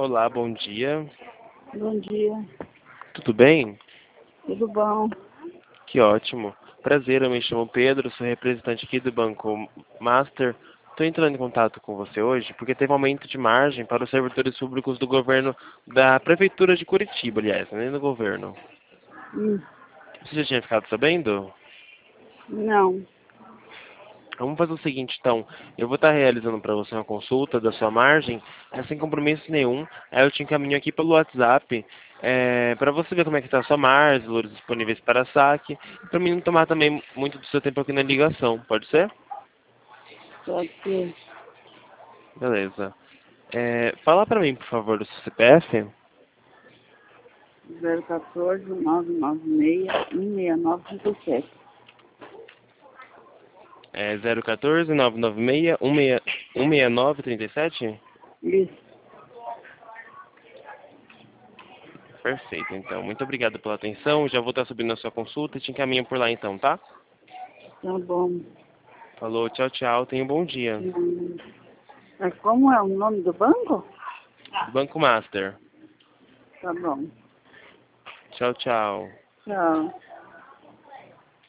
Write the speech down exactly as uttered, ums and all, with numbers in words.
Olá, bom dia. Bom dia, Tudo bem? tudo bom? Que ótimo. Prazer, eu me chamo Pedro, sou representante aqui do Banco Master. Estou entrando em contato com você hoje porque teve aumento de margem para os servidores públicos do governo, da Prefeitura de Curitiba, aliás, nem do governo. Hum, Você já tinha ficado sabendo? não, Vamos fazer o seguinte, então. Eu vou estar realizando para você uma consulta da sua margem, é sem compromisso nenhum. Aí eu te encaminho aqui pelo WhatsApp, é, para você ver como é que está a sua margem, valores disponíveis para saque, e para mim não tomar também muito do seu tempo aqui na ligação. Pode ser? pode ser Beleza. É, fala para mim, por favor, do seu C P F. zero quatorze, nove nove seis, um seis nove cinco sete. É zero um quatro, nove nove seis, um seis nove três sete? Isso, Perfeito, então. Muito obrigado pela atenção. Já vou estar subindo a sua consulta e te encaminho por lá então, tá? tá bom. Falou, tchau, tchau. Tenha um bom dia. Hum, Mas como é o nome do banco? Banco Master. Tá bom, Tchau, tchau. tchau.